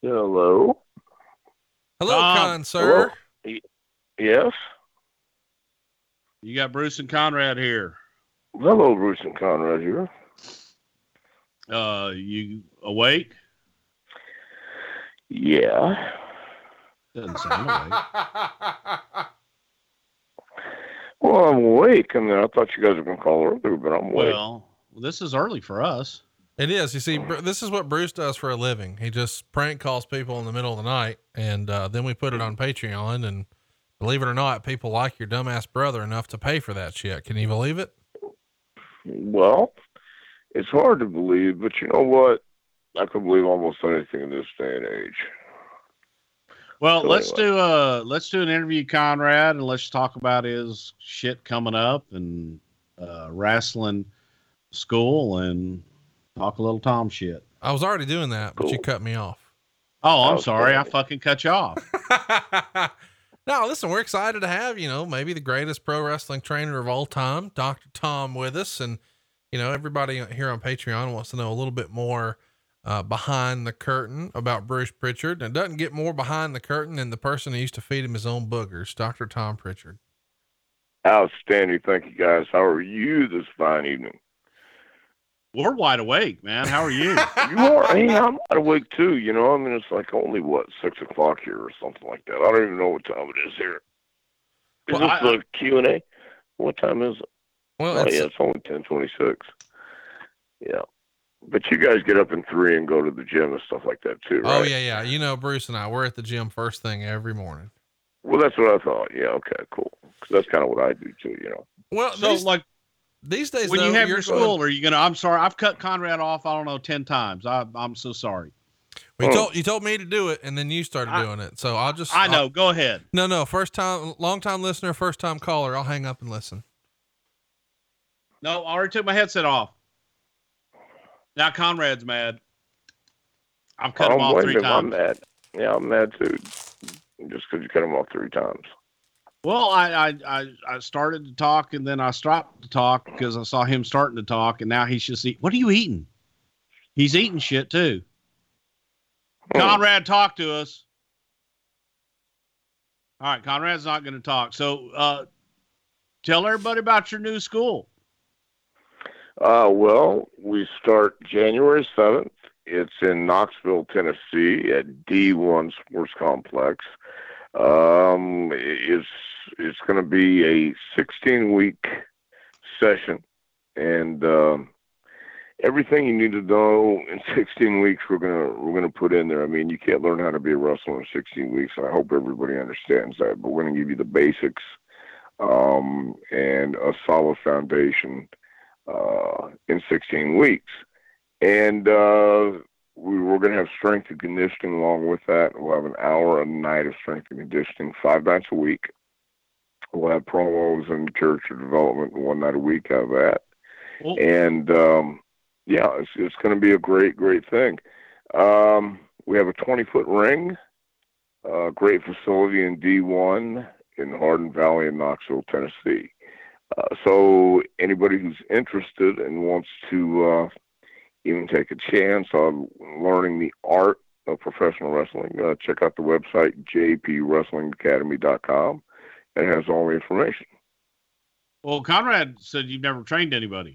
Hello? Hello, Tom, kind Hello? sir. Yes? you got Bruce and Conrad here. Hello, Bruce and Conrad here. You awake? Yeah. Doesn't sound awake. Well, I'm awake. I mean, I thought you guys were going to call earlier, but I'm awake. Well, this is early for us. It is. You see, this is what Bruce does for a living. He just prank calls people in the middle of the night, and then we put it on Patreon. And believe it or not, people like your dumbass brother enough to pay for that shit. Can you believe it? Well, it's hard to believe, but you know what? I can believe almost anything in this day and age. Well, So let's anyway. do an interview, Conrad, and let's talk about his shit coming up and wrestling school and talk a little Tom shit. I was already doing that, but you Cool. cut me off. Oh, I'm sorry. I Outstanding. fucking cut you off. No, listen, we're excited to have, maybe the greatest pro wrestling trainer of all time, Dr. Tom, with us. And, everybody here on Patreon wants to know a little bit more behind the curtain about Bruce Pritchard. And it doesn't get more behind the curtain than the person who used to feed him his own boogers, Dr. Tom Pritchard. Outstanding. Thank you, guys. How are you this fine evening? We're wide awake, man. How are you? You are? Hey, I'm wide awake too. I mean, it's like only, 6 o'clock here or something like that. I don't even know what time it is here. Is Well, this the Q&A? What time is it? Well, Oh, yeah, it's only 10:26. Yeah. But you guys get up in 3 and go to the gym and stuff like that too, right? Oh yeah. Yeah. Bruce and we're at the gym first thing every morning. Well, that's what I thought. Yeah, okay, cool. 'Cause that's kind of what I do too. Well, So, these days, when though, you have you're your school, are you gonna? I'm sorry, I've cut Conrad off. I don't know 10 times. I'm so sorry. Well, you told me to do it, and then you started doing it. So I know. Go ahead. No. First time, long time listener, first time caller. I'll hang up and listen. No, I already took my headset off. Now Conrad's mad. I've cut him off 3 times. I'm mad. Yeah, I'm mad too. Just because you cut him off 3 times. Well, I started to talk and then I stopped to talk because I saw him starting to talk, and now he's just eating. What are you eating? He's eating shit too. Conrad, talk to us. All right, Conrad's not going to talk. So, tell everybody about your new school. Well, we start January 7th. It's in Knoxville, Tennessee at D1 Sports Complex. It's going to be a 16-week session, and everything you need to know in 16 weeks we're gonna put in there. I mean, you can't learn how to be a wrestler in 16 weeks. I hope everybody understands that. But we're going to give you the basics and a solid foundation in 16 weeks, and we're going to have strength and conditioning along with that. We'll have an hour a night of strength and conditioning 5 nights a week. We'll have promos and character development 1 night a week out of that. Well, and yeah, it's going to be a great thing. We have a 20-foot ring, great facility in D1 in Hardin Valley in Knoxville, Tennessee. So anybody who's interested and wants to even take a chance on learning the art of professional wrestling, check out the website, jpwrestlingacademy.com. It has all the information. Well, Conrad said you've never trained anybody.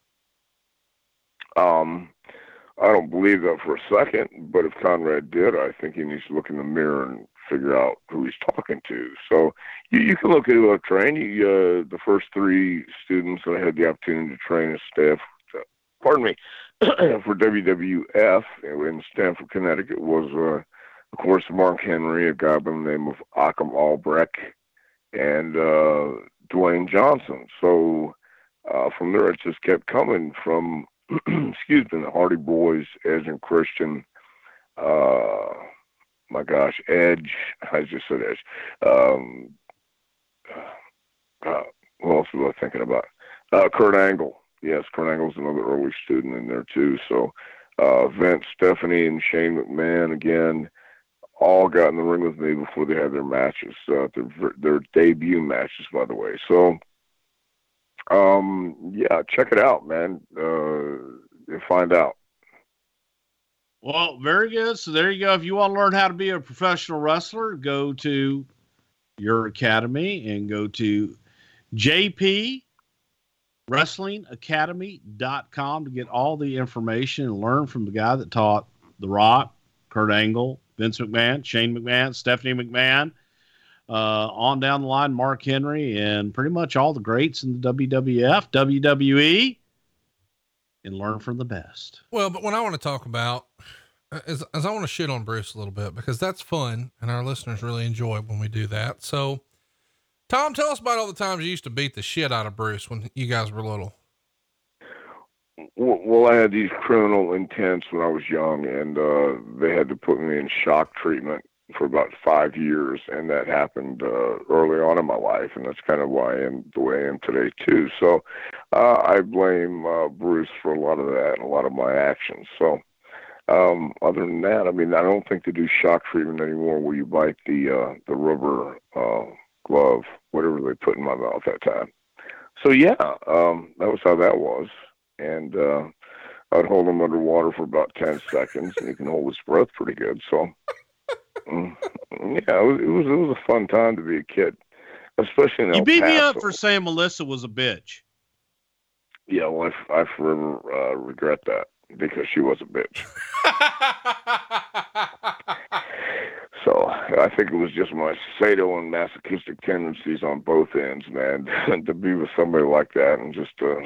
I don't believe that for a second, but if Conrad did, I think he needs to look in the mirror and figure out who he's talking to. So you can look at who I've trained. The first 3 students that I had the opportunity to train as staff, for WWF in Stamford, Connecticut, was, of course, Mark Henry, a guy by the name of Achim Albrecht, and Dwayne Johnson. So from there, it just kept coming from, excuse me, the Hardy Boys, Edge and Christian, my gosh, Edge, I just said Edge. What else was I thinking about? Kurt Angle. Yes, Kurt Angle's another early student in there too. So Vince, Stephanie, and Shane McMahon, again, all got in the ring with me before they had their matches, their debut matches, by the way. So, yeah, check it out, man. You'll find out. Well, very good. So there you go. If you want to learn how to be a professional wrestler, go to your academy and go to jpwrestlingacademy.com to get all the information and learn from the guy that taught The Rock, Kurt Angle, Vince McMahon, Shane McMahon, Stephanie McMahon, on down the line, Mark Henry, and pretty much all the greats in the WWF, WWE, and learn from the best. Well, but what I want to talk about is I want to shit on Bruce a little bit because that's fun and our listeners really enjoy when we do that. So Tom, tell us about all the times you used to beat the shit out of Bruce when you guys were little. Well, I had these criminal intents when I was young, and they had to put me in shock treatment for about 5 years, and that happened early on in my life, and that's kind of why I am the way I am today too. So I blame Bruce for a lot of that and a lot of my actions. So other than that, I mean, I don't think they do shock treatment anymore where you bite the rubber glove, whatever they put in my mouth that time. So yeah, that was how that was. And I'd hold him underwater for about 10 seconds, and he can hold his breath pretty good. So yeah, it was a fun time to be a kid, especially in El You beat me Paso. up for saying Melissa was a bitch. Yeah, well, I forever regret that because she was a bitch. So I think it was just my sado and masochistic tendencies on both ends, man, to be with somebody like that and just to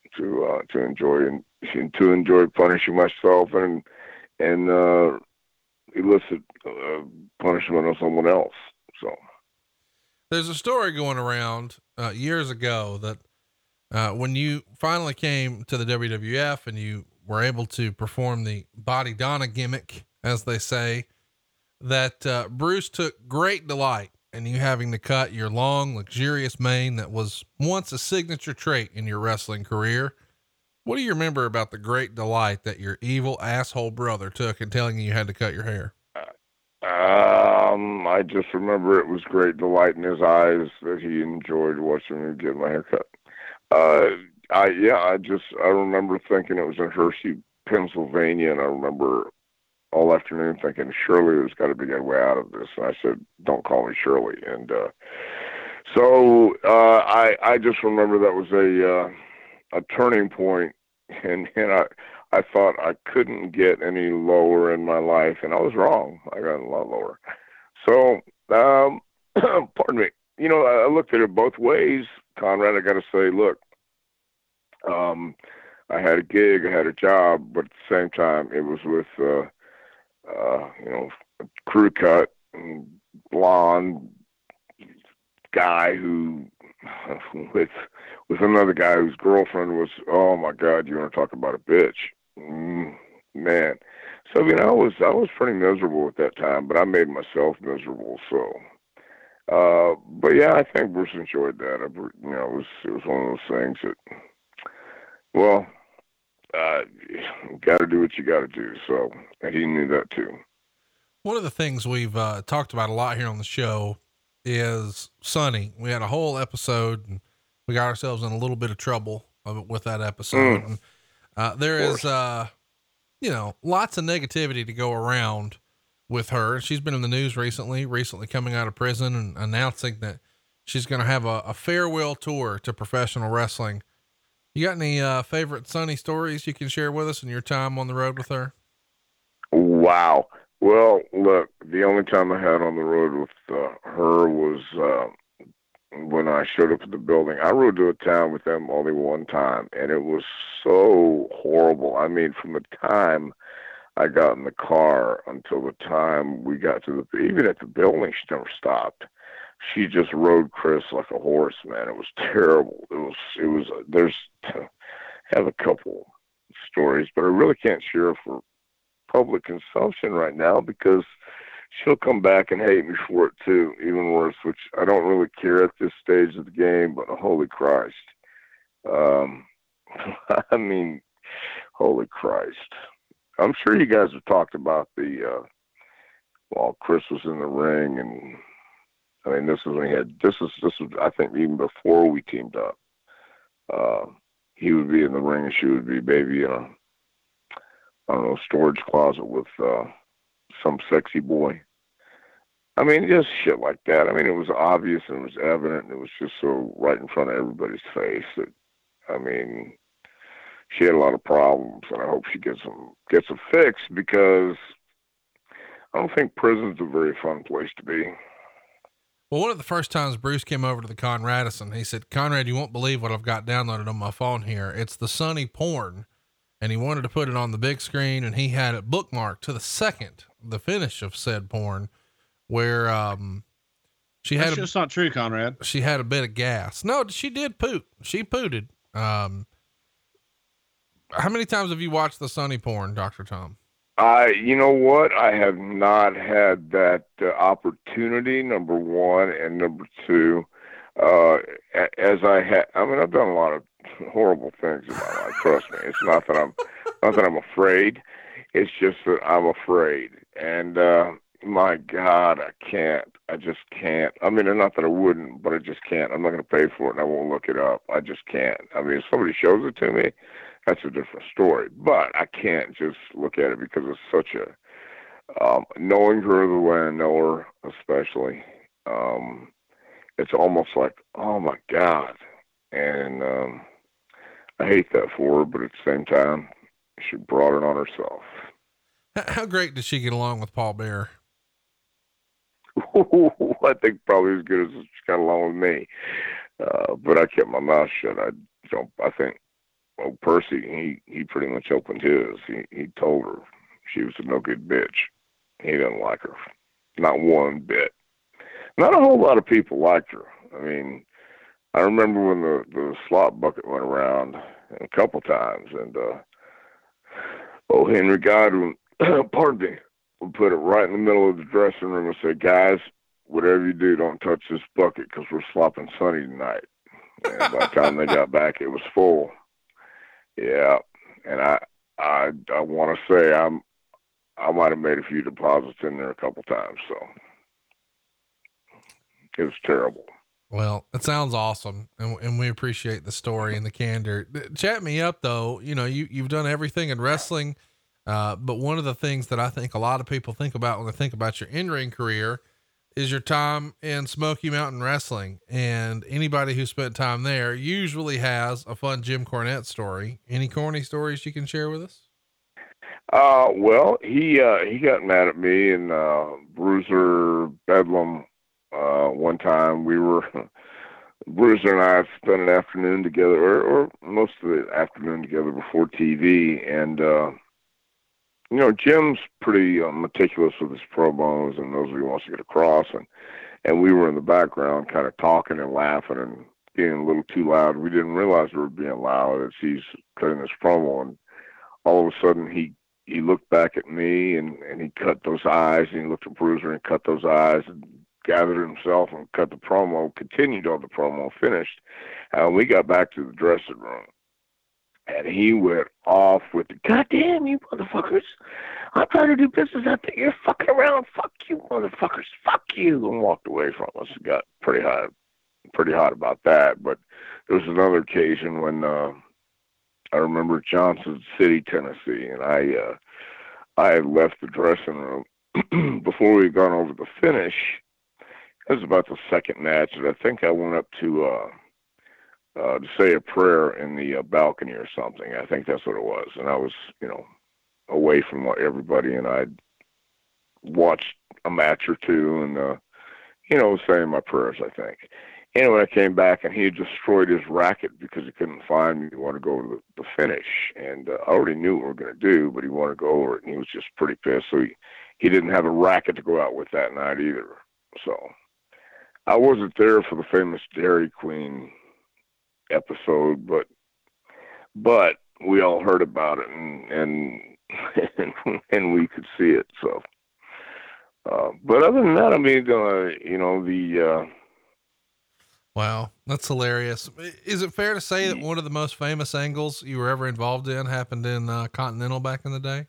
enjoy punishing myself and elicit punishment on someone else. So there's a story going around years ago that when you finally came to the WWF and you were able to perform the Body Donna gimmick, as they say, that Bruce took great delight in you having to cut your long, luxurious mane that was once a signature trait in your wrestling career. What do you remember about the great delight that your evil asshole brother took in telling you had to cut your hair? I just remember it was great delight in his eyes that he enjoyed watching me get my hair cut. I remember thinking it was in Hershey, Pennsylvania, and I remember all afternoon thinking, Shirley, there's got to be a way out of this. And I said, don't call me Shirley. And I just remember that was a turning point, and I thought I couldn't get any lower in my life, and I was wrong. I got a lot lower. So, pardon me. You know, I looked at it both ways, Conrad. I got to say, look, I had a gig, I had a job, but at the same time, it was with, a crew cut, and blonde guy who, with another guy whose girlfriend was, oh my God, you want to talk about a bitch, man. So I was pretty miserable at that time, but I made myself miserable. So, but yeah, I think Bruce enjoyed that. It was one of those things that, well, got to do what you got to do. So, and he knew that too. One of the things we've talked about a lot here on the show is Sonny. We had a whole episode and we got ourselves in a little bit of trouble with that episode. And, there is, lots of negativity to go around with her. She's been in the news recently coming out of prison and announcing that she's going to have a farewell tour to professional wrestling. You got any favorite Sonny stories you can share with us in your time on the road with her? Wow. Well, look, the only time I had on the road with her was when I showed up at the building. I rode to a town with them only one time, and it was so horrible. I mean, from the time I got in the car until the time we got to even at the building, she never stopped. She just rode Chris like a horse, man. It was terrible. There's I have a couple stories, but I really can't share for public consumption right now because she'll come back and hate me for it too, even worse, which I don't really care at this stage of the game, but holy Christ. I mean, holy Christ. I'm sure you guys have talked about while Chris was in the ring, and I mean, this was, I think, even before we teamed up. He would be in the ring and she would be maybe I don't know, storage closet with some sexy boy. I mean, just shit like that. I mean, it was obvious and it was evident. And it was just so right in front of everybody's face that, I mean, she had a lot of problems, and I hope she gets them fixed, because I don't think prison's a very fun place to be. Well, one of the first times Bruce came over to the Conradison, he said, "Conrad, you won't believe what I've got downloaded on my phone here. It's the Sonny porn." And he wanted to put it on the big screen, and he had it bookmarked to the finish of said porn, where, That's just not true, Conrad. She had a bit of gas. No, she did poop. She pooted. How many times have you watched the Sonny porn, Dr. Tom? You know what? I have not had that opportunity, number one, and number two, as I mean, I've done a lot of horrible things in my life. Trust me. It's not that I'm afraid. It's just that I'm afraid. And, my God, I just can't. I mean, not that I wouldn't, but I just can't. I'm not going to pay for it, and I won't look it up. I just can't. I mean, if somebody shows it to me, that's a different story. But I can't just look at it, because it's such a, knowing her the way I know her, especially, it's almost like, oh my God. And, I hate that for her, but at the same time, she brought it on herself. How great did she get along with Paul Bearer? I think probably as good as she got along with me. But I kept my mouth shut. I think, well, Percy, he pretty much opened his. He told her she was a no good bitch. He didn't like her. Not one bit. Not a whole lot of people liked her. I mean, I remember when the slop bucket went around a couple times, and Henry Godwin, pardon me, would put it right in the middle of the dressing room and say, "Guys, whatever you do, don't touch this bucket, because we're slopping Sonny tonight." And by the time they got back, it was full. Yeah, and I want to say I might have made a few deposits in there a couple times, so it was terrible. Well, it sounds awesome, and we appreciate the story and the candor. Chat me up though. You know, you've done everything in wrestling, but one of the things that I think a lot of people think about when they think about your in-ring career is your time in Smoky Mountain Wrestling. And anybody who spent time there usually has a fun Jim Cornette story. Any corny stories you can share with us? Well, he got mad at me and Bruiser Bedlam. One time Bruiser and I spent an afternoon together, or most of the afternoon together before TV. And, you know, Jim's pretty meticulous with his promos and knows what he wants to get across. And we were in the background kind of talking and laughing and being a little too loud. We didn't realize we were being loud as he's cutting his promo. And all of a sudden he looked back at me and he cut those eyes, and he looked at Bruiser and cut those eyes, and gathered himself and cut the promo, continued on the promo, finished. We got back to the dressing room, and he went off with the, "Goddamn you motherfuckers, I'm trying to do business out there. You're fucking around. Fuck you motherfuckers. Fuck you," and walked away from us. It got pretty hot about that. But there was another occasion when I remember Johnson City, Tennessee, and I had left the dressing room before we had gone over the finish. It was about the second match, and I think I went up to say a prayer in the balcony or something. I think that's what it was. And I was, you know, away from everybody, and I'd watched a match or two and, you know, saying my prayers, I think. Anyway, I came back, and he had destroyed his racket because he couldn't find me. He wanted to go over the finish, and I already knew what we were going to do, but he wanted to go over it, and he was just pretty pissed. So he didn't have a racket to go out with that night either. So I wasn't there for the famous Dairy Queen episode, but we all heard about it, and and we could see it. So, but other than that, I mean, you know, Wow, that's hilarious. Is it fair to say that one of the most famous angles you were ever involved in happened in Continental back in the day?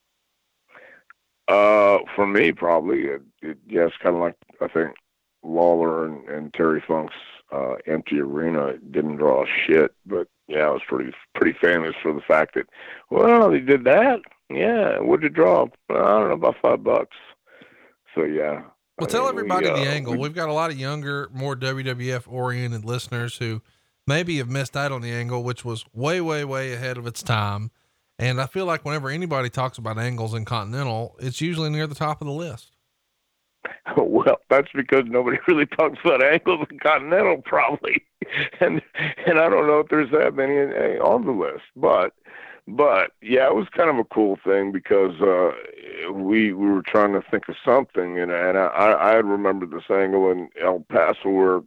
For me, probably, yes, kind of like, I think, Lawler and Terry Funk's empty arena. It didn't draw shit, but yeah, I was pretty famous for the fact that, well, they did that. Yeah, what'd you draw? I don't know, about $5. So yeah. Well, tell everybody the angle. We've got a lot of younger, more WWF oriented listeners who maybe have missed out on the angle, which was way, way, way ahead of its time. And I feel like whenever anybody talks about angles in Continental, it's usually near the top of the list. Well, that's because nobody really talks about angles in Continental, probably, and I don't know if there's that many on the list, but yeah, it was kind of a cool thing because we were trying to think of something, and I had remembered this angle in El Paso where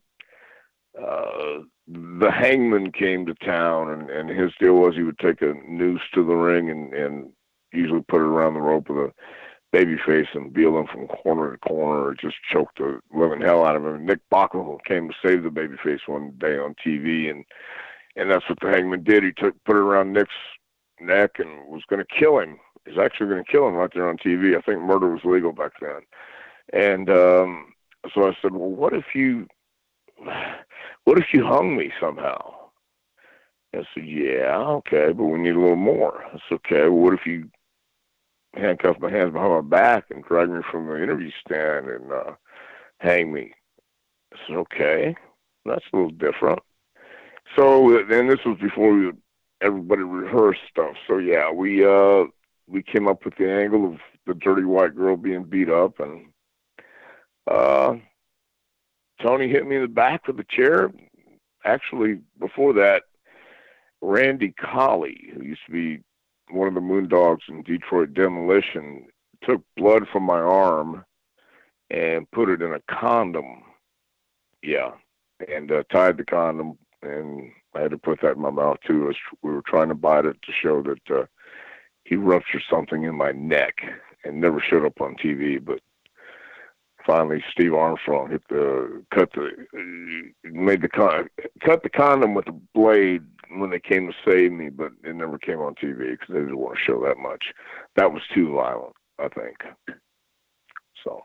the Hangman came to town, and his deal was he would take a noose to the ring and usually put it around the rope with a babyface and wheel him from corner to corner, just choked the living hell out of him. Nick Bockel came to save the babyface one day on TV, and that's what the Hangman did. He put it around Nick's neck and was going to kill him. He was actually going to kill him right there on TV. I think murder was legal back then. And so I said, well, what if you hung me somehow? I said, yeah, okay, but we need a little more. I said, okay, well, what if you handcuff my hands behind my back and drag me from the interview stand and hang me? I said, okay, that's a little different. So then this was before everybody rehearsed stuff. So yeah, we came up with the angle of the dirty white girl being beat up, and Tony hit me in the back with a chair. Actually, before that, Randy Colley, who used to be one of the Moondogs in Detroit Demolition, took blood from my arm and put it in a condom. Yeah. And tied the condom, and I had to put that in my mouth too. We were trying to bite it to show that he ruptured something in my neck and never showed up on TV. But finally, Steve Armstrong cut the condom with a blade when they came to save me, but it never came on TV because they didn't want to show that much. That was too violent, I think. So.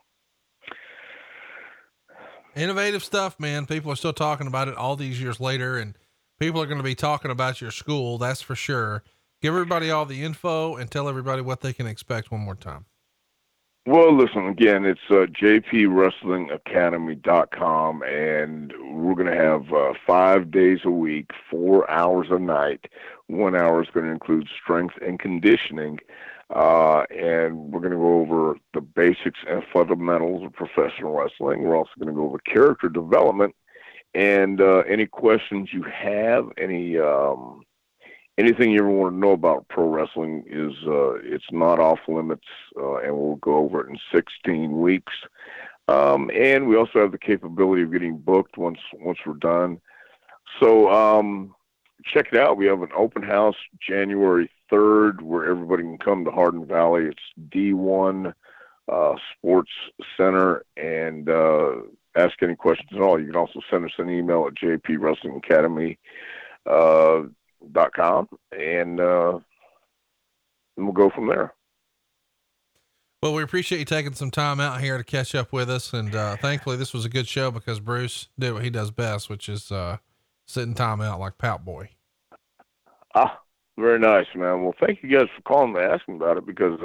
Innovative stuff, man. People are still talking about it all these years later, and people are going to be talking about your school. That's for sure. Give everybody all the info and tell everybody what they can expect one more time. Well, listen, again, it's jpwrestlingacademy.com, and we're going to have 5 days a week, 4 hours a night. 1 hour is going to include strength and conditioning, and we're going to go over the basics and fundamentals of professional wrestling. We're also going to go over character development, and any questions you have, anything you ever want to know about pro wrestling is it's not off limits, and we'll go over it in 16 weeks. And we also have the capability of getting booked once we're done. So check it out. We have an open house January 3rd where everybody can come to Hardin Valley. It's D1 Sports Center, and ask any questions at all. You can also send us an email at jpwrestlingacademy.com, and we'll go from there. Well, we appreciate you taking some time out here to catch up with us. And thankfully this was a good show because Bruce did what he does best, which is sitting time out like Pout Boy. Ah, very nice, man. Well, thank you guys for calling and asking about it because,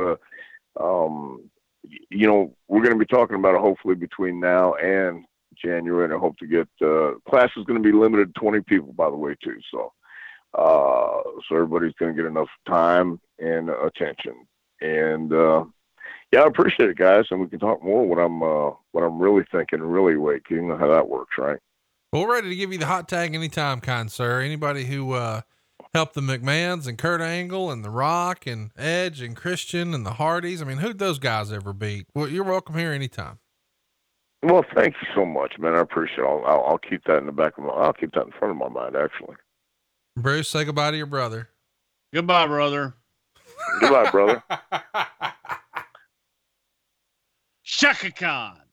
you know, we're going to be talking about it hopefully between now and January. And I hope to get, class is going to be limited to 20 people, by the way, too. So everybody's going to get enough time and attention. And, yeah, I appreciate it, guys. And we can talk more what I'm really thinking, really awake. You know how that works, right? Well, we're ready to give you the hot tag anytime, kind sir. Anybody who, helped the McMahons and Kurt Angle and The Rock and Edge and Christian and the Hardys. I mean, who'd those guys ever beat? Well, you're welcome here anytime. Well, thank you so much, man. I appreciate it. I'll keep that in the back of I'll keep that in front of my mind, actually. Bruce, say goodbye to your brother. Goodbye, brother. Goodbye, brother. Shaka Khan.